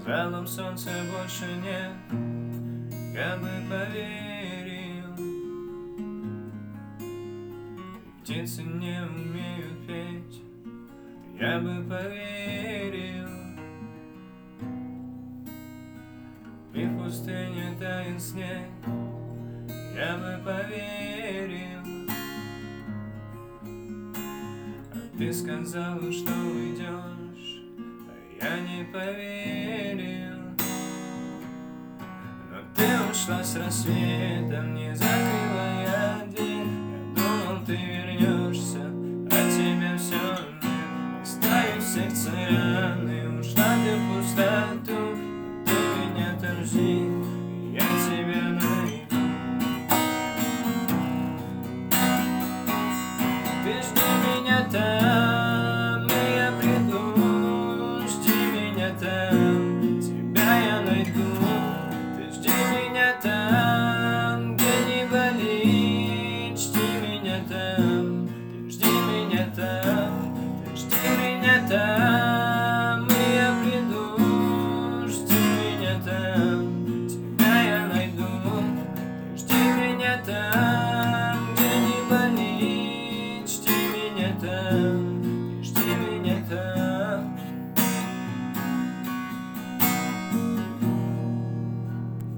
белом солнце больше нет, я бы поверил. Птицы не умеют петь, я бы поверил. И в пустыне тает снег, я бы поверил. А ты сказала, что уйдешь, а я не поверил. Но ты ушла с рассветом, не закрыла я дверь. Я думал, ты вернешься, а тебя все нет. Оставив сердце раны, ушла ты в пустоту, но ты меня там жди.